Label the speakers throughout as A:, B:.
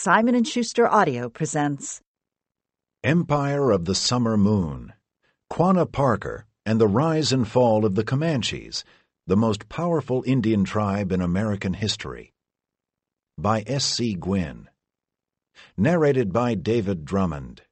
A: Simon & Schuster Audio presents
B: Empire of the Summer Moon, Quanah Parker and the Rise and Fall of the Comanches, the most powerful Indian tribe in American history. By S.C. Gwynne. Narrated by David Drummond.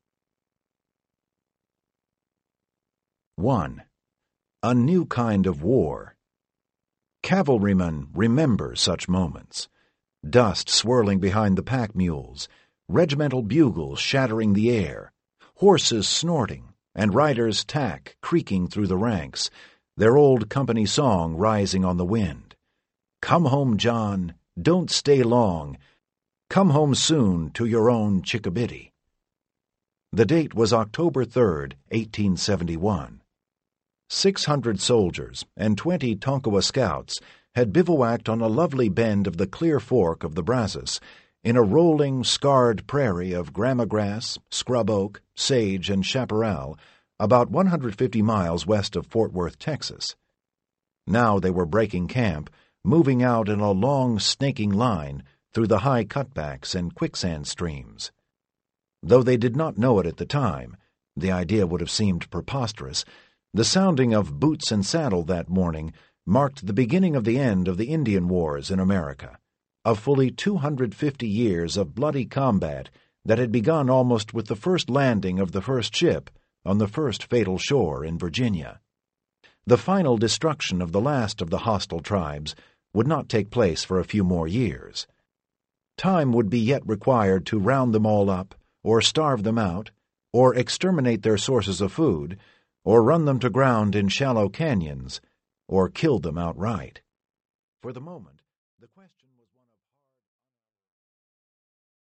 B: 1. A New Kind of War. Cavalrymen remember such moments. Dust swirling behind the pack mules, regimental bugles shattering the air, horses snorting, and riders' tack creaking through the ranks, their old company song rising on the wind. Come home, John, don't stay long. Come home soon to your own Chickabiddy. The date was October 3rd, 1871. 600 soldiers and 20 Tonkawa scouts had bivouacked on a lovely bend of the Clear Fork of the Brazos, in a rolling, scarred prairie of grama grass, scrub oak, sage, and chaparral, about 150 miles west of Fort Worth, Texas. Now they were breaking camp, moving out in a long, snaking line through the high cutbacks and quicksand streams. Though they did not know it at the time, the idea would have seemed preposterous. The sounding of boots and saddle that morning marked the beginning of the end of the Indian Wars in America, of fully 250 years of bloody combat that had begun almost with the first landing of the first ship on the first fatal shore in Virginia. The final destruction of the last of the hostile tribes would not take place for a few more years. Time would be yet required to round them all up, or starve them out, or exterminate their sources of food, or run them to ground in shallow canyons, or kill them outright. For the moment, the question